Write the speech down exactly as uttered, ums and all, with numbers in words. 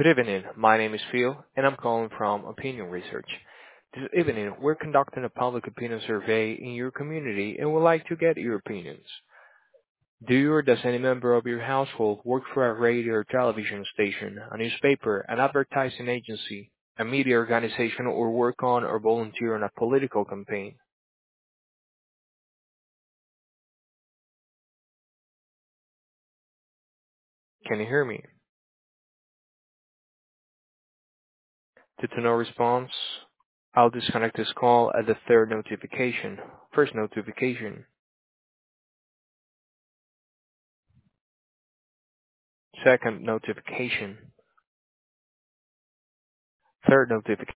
Good evening. My name is Phil, and I'm calling from Opinion Research. This evening, we're conducting a public opinion survey in your community and would like to get your opinions. Do you or does any member of your household work for a radio or television station, a newspaper, an advertising agency, a media organization, or work on or volunteer on a political campaign? Can you hear me? Due to no response, I'll disconnect this call at the third notification. First notification, second notification, third notification.